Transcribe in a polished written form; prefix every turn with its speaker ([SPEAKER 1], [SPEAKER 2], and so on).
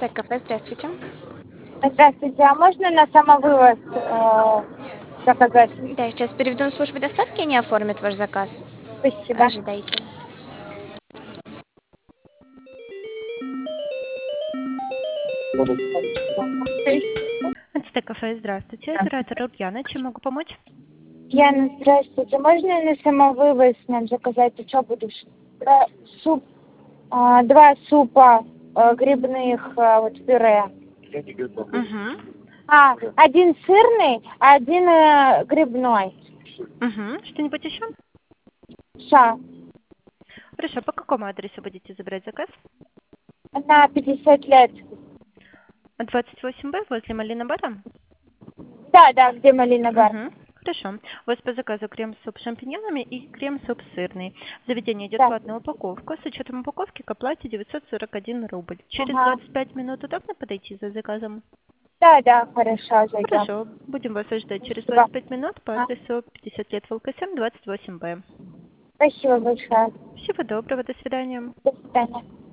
[SPEAKER 1] Кафе, здравствуйте.
[SPEAKER 2] Здравствуйте, а можно на самовывоз заказать?
[SPEAKER 1] Да, я сейчас переведу на службу доставки, они оформят ваш заказ.
[SPEAKER 2] Спасибо.
[SPEAKER 1] Ожидайте.
[SPEAKER 3] Кафе, здравствуйте. Оператор Ульяна, чем могу помочь?
[SPEAKER 2] Яна, здравствуйте. Можно на самовывоз нам заказать? Ты что будешь? Два супа грибных вот пюре.
[SPEAKER 3] Угу.
[SPEAKER 2] Один сырный, а один грибной.
[SPEAKER 3] Угу. Что-нибудь еще?
[SPEAKER 2] Ша.
[SPEAKER 3] Хорошо, по какому адресу будете забирать заказ?
[SPEAKER 2] На 50 лет.
[SPEAKER 3] 28Б возле Малина Бара?
[SPEAKER 2] Да, где Малина бар.
[SPEAKER 3] Угу. Хорошо. У вас по заказу крем-суп с шампиньонами и крем-суп сырный. В заведении идет
[SPEAKER 2] Да.
[SPEAKER 3] платная упаковка. С учетом упаковки к оплате 941 рубль. Через
[SPEAKER 2] Ага.
[SPEAKER 3] 25 минут удобно подойти за заказом?
[SPEAKER 2] Да, хорошо, зайдем.
[SPEAKER 3] Хорошо. Будем вас ожидать через
[SPEAKER 2] Спасибо.
[SPEAKER 3] 25 минут по адресу 50 лет ВЛКСМ, 28Б.
[SPEAKER 2] Спасибо большое.
[SPEAKER 3] Всего доброго. До свидания.
[SPEAKER 2] До свидания.